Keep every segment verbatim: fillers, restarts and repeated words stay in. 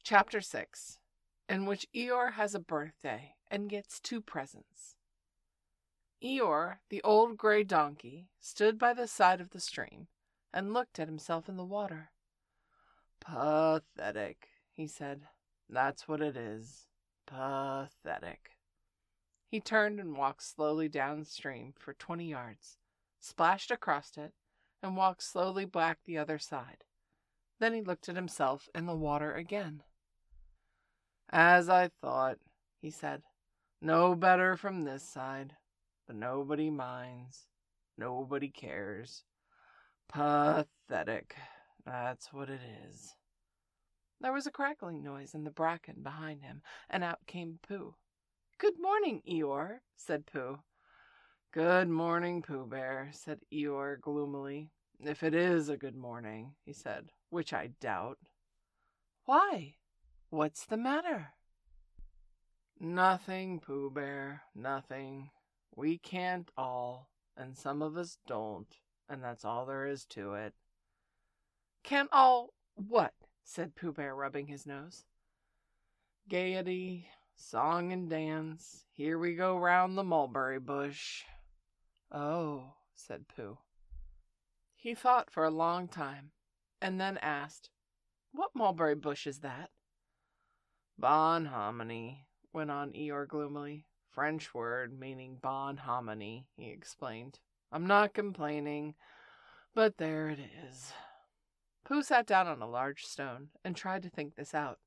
Chapter six, in which Eeyore has a birthday and gets two presents. Eeyore, the old gray donkey, stood by the side of the stream and looked at himself in the water. "Pathetic," he said. "That's what it is. Pathetic." He turned and walked slowly downstream for twenty yards, splashed across it, and walked slowly back the other side. Then he looked at himself in the water again. "As I thought," he said. "No better from this side, but nobody minds. Nobody cares. Pathetic. That's what it is." There was a crackling noise in the bracken behind him, and out came Pooh. "Good morning, Eeyore," said Pooh. "Good morning, Pooh Bear," said Eeyore gloomily. "If it is a good morning," he said, "which I doubt." "Why? What's the matter?" "Nothing, Pooh Bear, nothing. We can't all, and some of us don't, and that's all there is to it." "Can't all what?" said Pooh Bear, rubbing his nose. "Gaiety, song and dance. Here we go round the mulberry bush." "Oh," said Pooh. He thought for a long time, and then asked, "What mulberry bush is that?" "Bonhominy," went on Eeyore gloomily. "French word meaning bonhominy," he explained. "I'm not complaining, but there it is." Pooh sat down on a large stone and tried to think this out.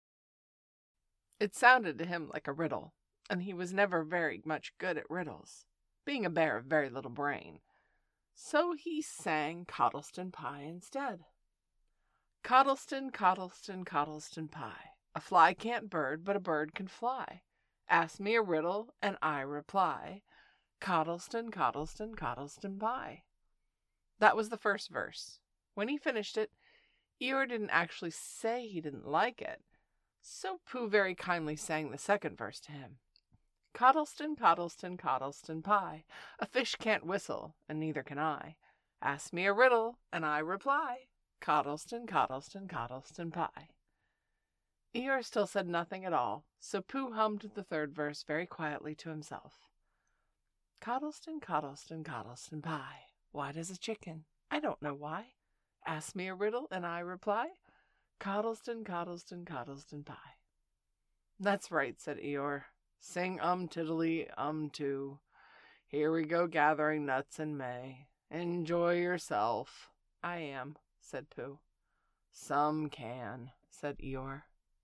It sounded to him like a riddle, and he was never very much good at riddles, being a bear of very little brain. So he sang Coddleston Pie instead. "Coddleston, Coddleston, Coddleston Pie. A fly can't bird, but a bird can fly. Ask me a riddle, and I reply. Coddleston, Coddleston, Coddleston Pie." That was the first verse. When he finished it, Eeyore didn't actually say he didn't like it, so Pooh very kindly sang the second verse to him. "Coddleston, Coddleston, Coddleston Pie. A fish can't whistle, and neither can I. Ask me a riddle, and I reply. Coddleston, Coddleston, Coddleston Pie." Eeyore still said nothing at all, so Pooh hummed the third verse very quietly to himself. "Coddleston, Coddleston, Coddleston Pie. Why does a chicken? I don't know why. Ask me a riddle, and I reply. Coddleston, Coddleston, Coddleston Pie." "That's right," said Eeyore. "Sing um tiddly um too. Here we go gathering nuts in May. Enjoy yourself." "I am," said Pooh. "Some can," said Eeyore.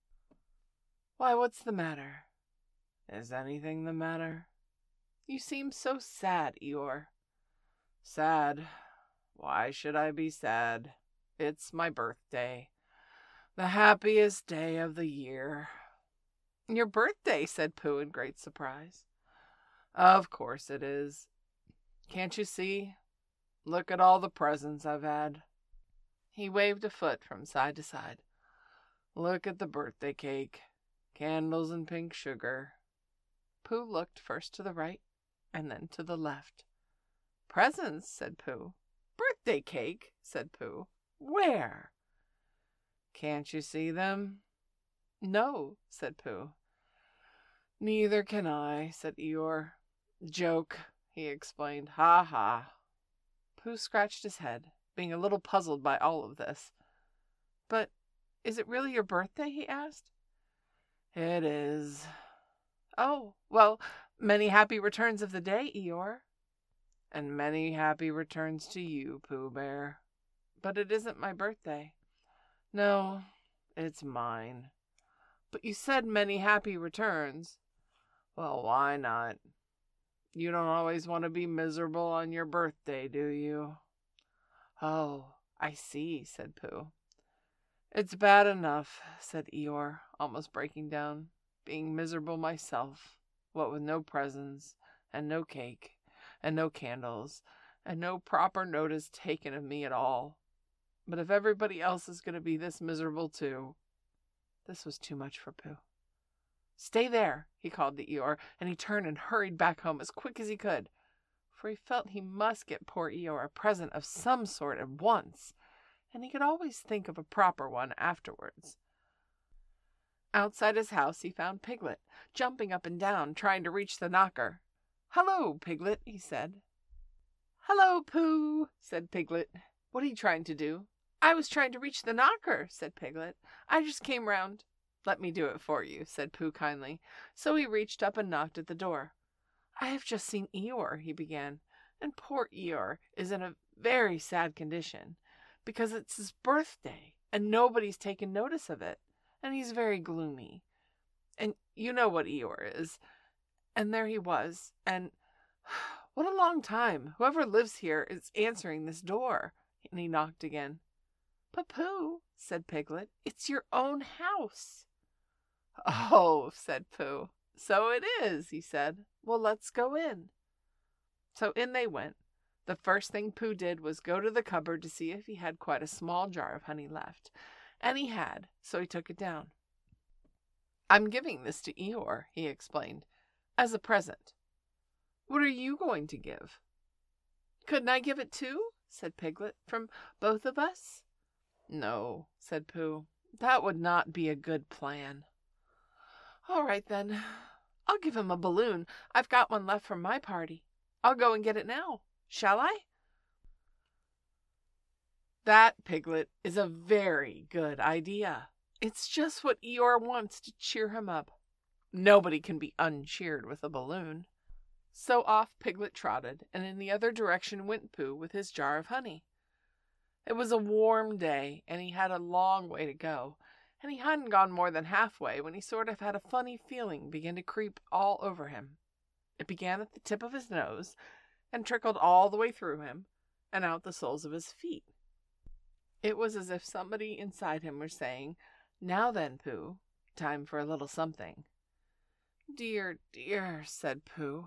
"Why, what's the matter?" "Is anything the matter?" "You seem so sad, Eeyore." "Sad? Why should I be sad? It's my birthday. The happiest day of the year." "Your birthday?" said Pooh in great surprise. "Of course it is. Can't you see? Look at all the presents I've had." He waved a foot from side to side. "Look at the birthday cake. Candles and pink sugar." Pooh looked first to the right and then to the left. "Presents?" said Pooh. "Birthday cake?" said Pooh. "Where?" "Can't you see them?" "No," said Pooh. "Neither can I," said Eeyore. "Joke," he explained. "Ha ha." Pooh scratched his head, being a little puzzled by all of this. "But is it really your birthday?" he asked. "It is." "Oh, well, many happy returns of the day, Eeyore." "And many happy returns to you, Pooh Bear." "But it isn't my birthday." "No, it's mine." "But you said many happy returns." "Well, why not? You don't always want to be miserable on your birthday, do you?" "Oh, I see," said Pooh. "It's bad enough," said Eeyore, almost breaking down, "being miserable myself, what with no presents, and no cake, and no candles, and no proper notice taken of me at all. But if everybody else is going to be this miserable too." This was too much for Pooh. "Stay there," he called to Eeyore, and he turned and hurried back home as quick as he could, for he felt he must get poor Eeyore a present of some sort at once, and he could always think of a proper one afterwards. Outside his house, he found Piglet, jumping up and down, trying to reach the knocker. "Hello, Piglet," he said. "Hello, Pooh," said Piglet. "What are you trying to do?" "I was trying to reach the knocker," said Piglet. "I just came round." "Let me do it for you," said Pooh kindly. So he reached up and knocked at the door. "I have just seen Eeyore," he began, "and poor Eeyore is in a very sad condition, because it's his birthday, and nobody's taken notice of it, and he's very gloomy. And you know what Eeyore is. And there he was, and what a long time whoever lives here is answering this door." And he knocked again. "But Pooh," said Piglet, "it's your own house." "Oh," said Pooh, "so it is," he said. "Well, let's go in." So in they went. The first thing Pooh did was go to the cupboard to see if he had quite a small jar of honey left. And he had, so he took it down. "I'm giving this to Eeyore," he explained, "as a present." "What are you going to give?" "Couldn't I give it too?" said Piglet, "from both of us?" "No," said Pooh, "that would not be a good plan." "All right, then. I'll give him a balloon. I've got one left from my party. I'll go and get it now. Shall I?" "That, Piglet, is a very good idea. It's just what Eeyore wants to cheer him up. Nobody can be uncheered with a balloon." So off Piglet trotted, and in the other direction went Pooh with his jar of honey. It was a warm day, and he had a long way to go, and he hadn't gone more than halfway when he sort of had a funny feeling begin to creep all over him. It began at the tip of his nose, and trickled all the way through him, and out the soles of his feet. It was as if somebody inside him were saying, "Now then, Pooh, time for a little something." "Dear, dear," said Pooh.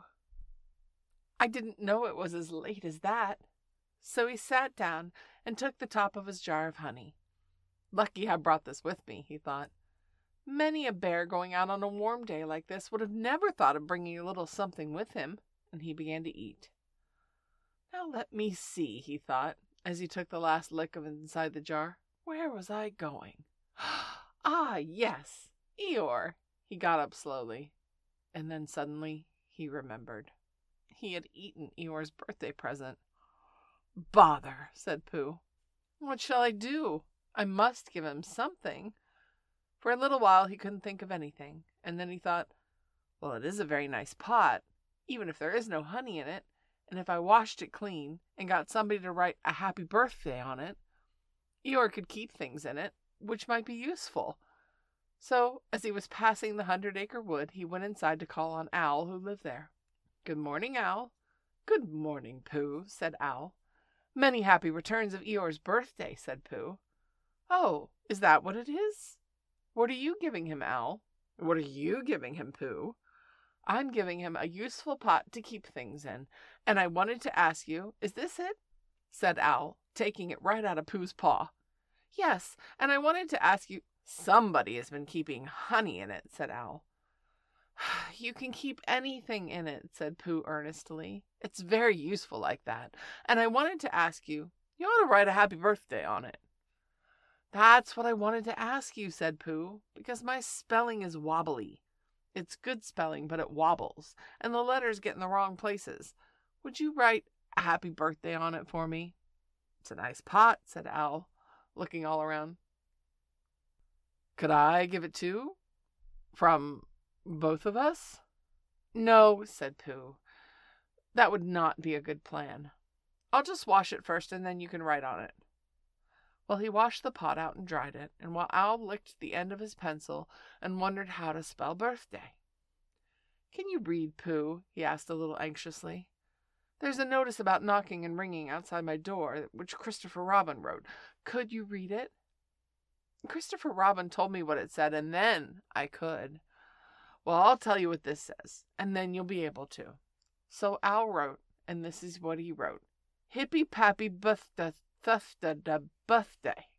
"I didn't know it was as late as that." So he sat down and took the top of his jar of honey. "Lucky I brought this with me," he thought. "Many a bear going out on a warm day like this would have never thought of bringing a little something with him." And he began to eat. "Now let me see," he thought, as he took the last lick of inside the jar. "Where was I going? Ah, yes, Eeyore." He got up slowly, and then suddenly he remembered. He had eaten Eeyore's birthday present. "Bother," said Pooh. "What shall I do? I must give him something." For a little while he couldn't think of anything, and then he thought, "Well, it is a very nice pot, even if there is no honey in it, and if I washed it clean and got somebody to write a happy birthday on it, Eeyore could keep things in it, which might be useful." So, as he was passing the hundred-acre wood, he went inside to call on Owl, who lived there. "Good morning, Owl." "Good morning, Pooh," said Owl. "Many happy returns of Eeyore's birthday," said Pooh. "Oh, is that what it is? What are you giving him, Owl?" "What are you giving him, Pooh?" "I'm giving him a useful pot to keep things in, and I wanted to ask you, is this it?" said Owl, taking it right out of Pooh's paw. "Yes, and I wanted to ask you—" "Somebody has been keeping honey in it," said Owl. "You can keep anything in it," said Pooh earnestly. "It's very useful like that, and I wanted to ask you, you ought to write a happy birthday on it." "That's what I wanted to ask you," said Pooh, "because my spelling is wobbly. It's good spelling, but it wobbles, and the letters get in the wrong places. Would you write a happy birthday on it for me?" "It's a nice pot," said Owl, looking all around. "Could I give it too? From both of us?" "No," said Pooh. "That would not be a good plan. I'll just wash it first, and then you can write on it." Well, he washed the pot out and dried it, and while Owl licked the end of his pencil and wondered how to spell birthday. "Can you read, Pooh?" he asked a little anxiously. "There's a notice about knocking and ringing outside my door, which Christopher Robin wrote. Could you read it?" "Christopher Robin told me what it said, and then I could." "Well, I'll tell you what this says, and then you'll be able to." So Owl wrote, and this is what he wrote. "Hippy Pappy Birthday Thufta da Birthday."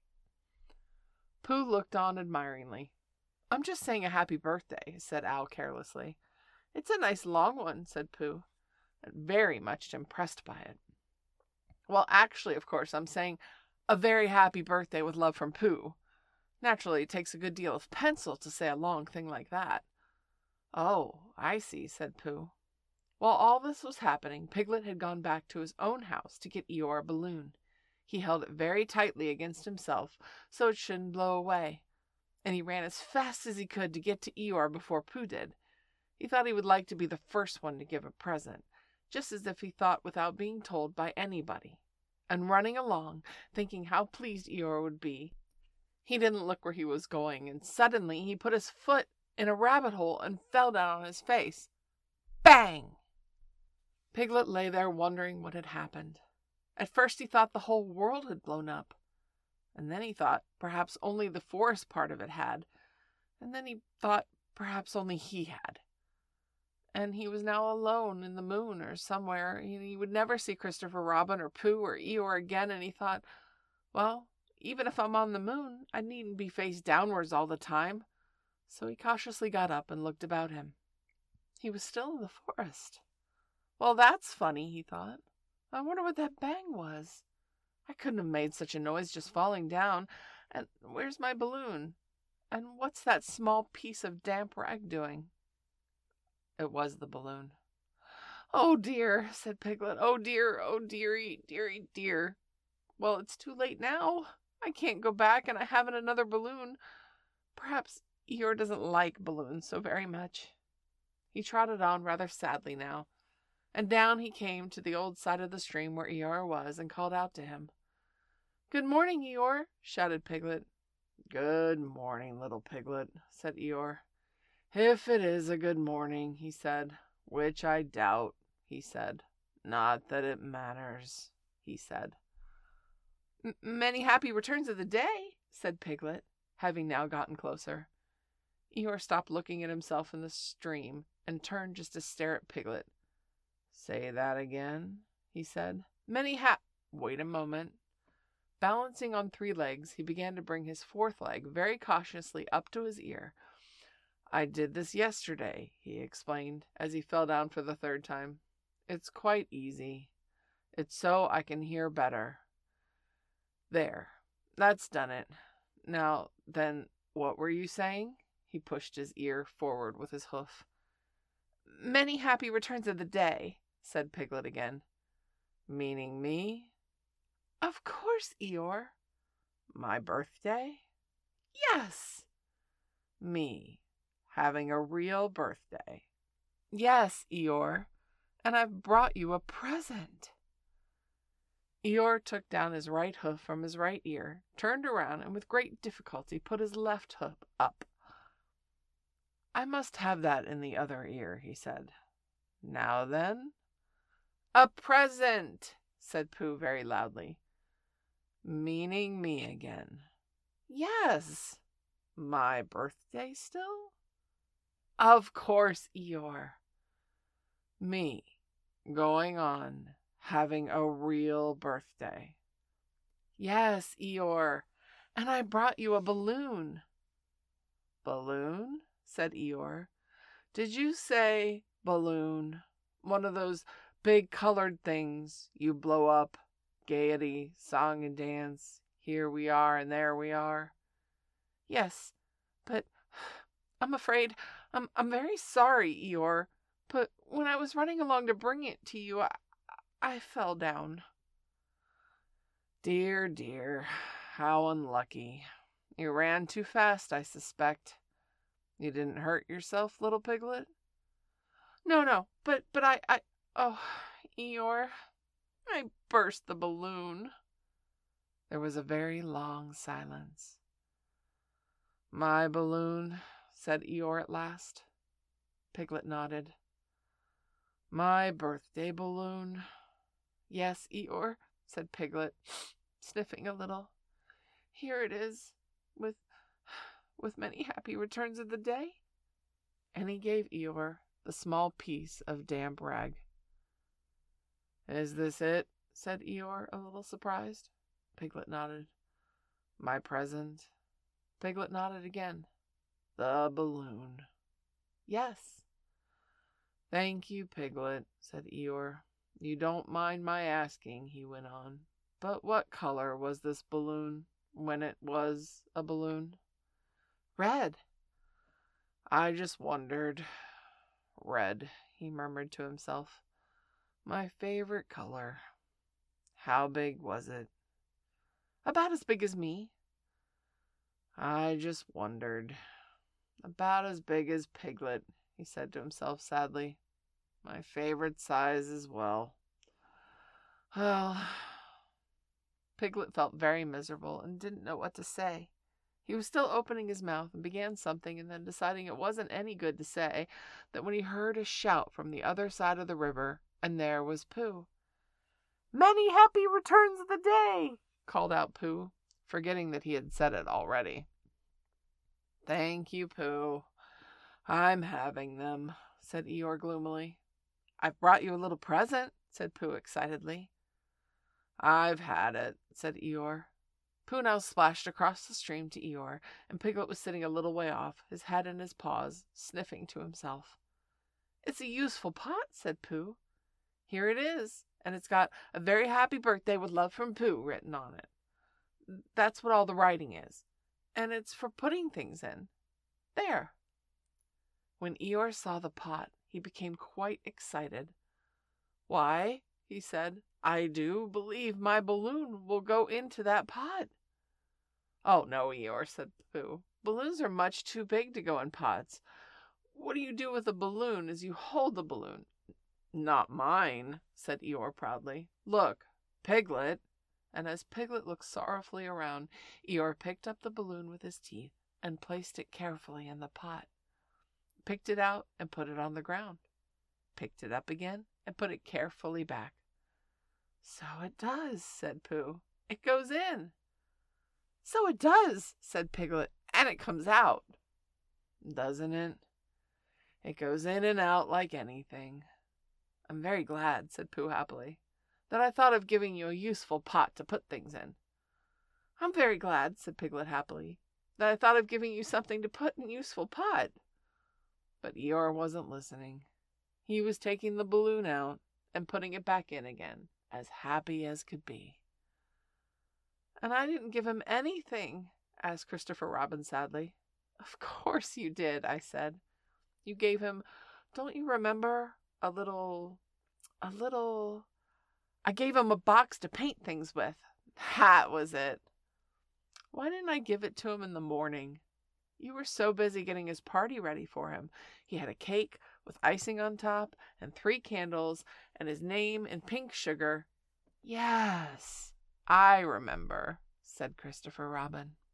Pooh looked on admiringly. "I'm just saying a happy birthday," said Owl carelessly. "It's a nice long one," said Pooh, and very much impressed by it. "Well, actually, of course, I'm saying a very happy birthday with love from Pooh." Naturally, it takes a good deal of pencil to say a long thing like that. Oh, I see, said Pooh. While all this was happening, Piglet had gone back to his own house to get Eeyore a balloon. He held it very tightly against himself so it shouldn't blow away, and he ran as fast as he could to get to Eeyore before Pooh did. He thought he would like to be the first one to give a present, just as if he thought without being told by anybody. And running along, thinking how pleased Eeyore would be, he didn't look where he was going, and suddenly he put his foot in a rabbit hole and fell down on his face. Bang! Piglet lay there wondering what had happened. At first he thought the whole world had blown up, and then he thought perhaps only the forest part of it had, and then he thought perhaps only he had. And he was now alone in the moon or somewhere. He would never see Christopher Robin or Pooh or Eeyore again, and he thought, well, even if I'm on the moon, I needn't be face downwards all the time. So he cautiously got up and looked about him. He was still in the forest. Well, that's funny, he thought. I wonder what that bang was. I couldn't have made such a noise just falling down. And where's my balloon? And what's that small piece of damp rag doing? It was the balloon. Oh dear, said Piglet. Oh dear, oh dearie, dearie, dear. Well, it's too late now. I can't go back, and I haven't another balloon. Perhaps Eeyore doesn't like balloons so very much. He trotted on rather sadly now, and down he came to the old side of the stream where Eeyore was, and called out to him. Good morning, Eeyore, shouted Piglet. Good morning, little Piglet, said Eeyore. If it is a good morning, he said, which I doubt, he said. Not that it matters, he said. Many happy returns of the day, said Piglet, having now gotten closer. Eeyore stopped looking at himself in the stream and turned just to stare at Piglet. Say that again, he said. Many ha- Wait a moment. Balancing on three legs, he began to bring his fourth leg very cautiously up to his ear. I did this yesterday, he explained, as he fell down for the third time. It's quite easy. It's so I can hear better. There, that's done it. Now, then, what were you saying? He pushed his ear forward with his hoof. Many happy returns of the day, said Piglet again. Meaning me? Of course, Eeyore. My birthday? Yes. Me, having a real birthday. Yes, Eeyore, and I've brought you a present. Eeyore took down his right hoof from his right ear, turned around, and with great difficulty put his left hoof up. I must have that in the other ear, he said. Now then. A present, said Pooh very loudly. Meaning me again. Yes. My birthday still? Of course, Eeyore. Me, going on, having a real birthday. Yes, Eeyore, and I brought you a balloon. Balloon? Said Eeyore. Did you say balloon? One of those big colored things you blow up, gaiety, song and dance, here we are and there we are? Yes, but I'm afraid, I'm, I'm very sorry, Eeyore, but when I was running along to bring it to you, I, I fell down. Dear, dear, how unlucky. You ran too fast, I suspect. You didn't hurt yourself, little Piglet? No, no, but, but I, I, oh, Eeyore, I burst the balloon. There was a very long silence. My balloon, said Eeyore at last. Piglet nodded. My birthday balloon. Yes, Eeyore, said Piglet, sniffing a little. Here it is, with, with many happy returns of the day. And he gave Eeyore the small piece of damp rag. Is this it? Said Eeyore, a little surprised. Piglet nodded. My present? Piglet nodded again. The balloon. Yes. Thank you, Piglet, said Eeyore. You don't mind my asking, he went on, but what color was this balloon when it was a balloon? Red. I just wondered. Red, he murmured to himself. My favorite color. How big was it? About as big as me. I just wondered. About as big as Piglet, he said to himself sadly. My favorite size as well. Well, Piglet felt very miserable and didn't know what to say. He was still opening his mouth and began something and then deciding it wasn't any good to say, that when he heard a shout from the other side of the river, and there was Pooh. Many happy returns of the day, called out Pooh, forgetting that he had said it already. Thank you, Pooh. I'm having them, said Eeyore gloomily. I've brought you a little present, said Pooh excitedly. I've had it, said Eeyore. Pooh now splashed across the stream to Eeyore, and Piglet was sitting a little way off, his head in his paws, sniffing to himself. It's a useful pot, said Pooh. Here it is, and it's got a very happy birthday with love from Pooh written on it. That's what all the writing is, and it's for putting things in. There. When Eeyore saw the pot, he became quite excited. Why, he said, I do believe my balloon will go into that pot. Oh, no, Eeyore, said Pooh. Balloons are much too big to go in pots. What do you do with a balloon is you hold the balloon. Not mine, said Eeyore proudly. Look, Piglet. And as Piglet looked sorrowfully around, Eeyore picked up the balloon with his teeth and placed it carefully in the pot. Picked it out and put it on the ground. Picked it up again and put it carefully back. So it does, said Pooh. It goes in. So it does, said Piglet, and it comes out. Doesn't it? It goes in and out like anything. I'm very glad, said Pooh happily, that I thought of giving you a useful pot to put things in. I'm very glad, said Piglet happily, that I thought of giving you something to put in a useful pot. But Eeyore wasn't listening. He was taking the balloon out and putting it back in again, as happy as could be. And I didn't give him anything, asked Christopher Robin sadly. Of course you did, I said. You gave him, don't you remember, a little, a little, I gave him a box to paint things with. That was it. Why didn't I give it to him in the morning? You were so busy getting his party ready for him. He had a cake with icing on top and three candles and his name in pink sugar. Yes, I remember, said Christopher Robin.